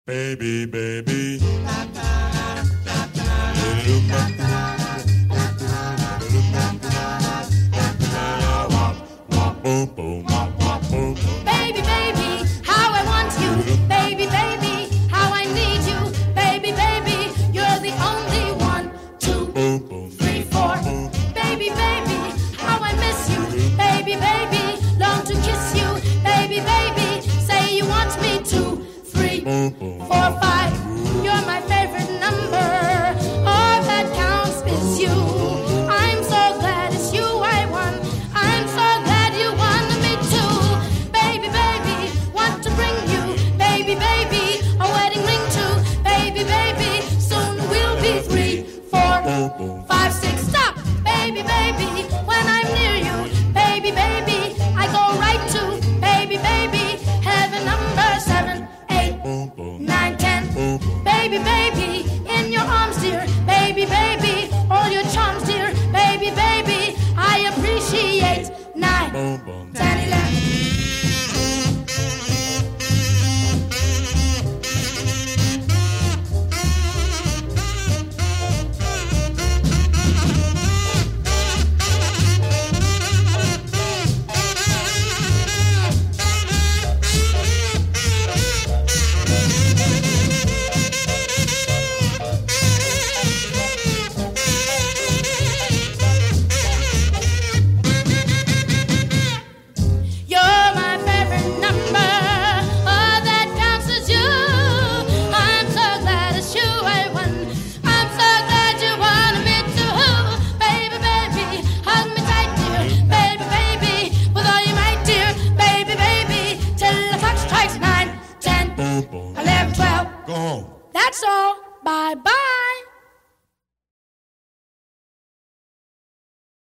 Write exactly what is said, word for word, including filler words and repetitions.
Baby, baby. Baby, baby, how I want you. Baby, baby, how I need you. Baby, baby, you're the only one. Two, three, four. Baby, baby, how I miss you. Baby, baby, long to kiss you. Baby, baby, say you want me. Two, three, four, five. You're my favorite number. All that counts is you. I'm so glad it's you I won. I'm so glad you wanted me too. Baby, baby, want to bring you. Baby, baby, a wedding ring too. Baby, baby, soon we'll be three, four, five, six. Stop, baby, baby, when I'm near you. Baby, baby, I go right to. Baby, baby, heaven number seven, eight, nine, ten. Baby, baby, in your arms, dear. Baby, baby, all your charms, dear. Baby, baby, I appreciate. Nine, ten, eleven. You're my favorite number. All that counts is you. I'm so glad it's you I won. I'm so glad you wanted me to. Baby, baby, hug me tight, dear. Baby, baby, with all your might, dear. Baby, baby, till the clock strikes nine, ten, eleven, twelve. Go home. That's all. Bye bye.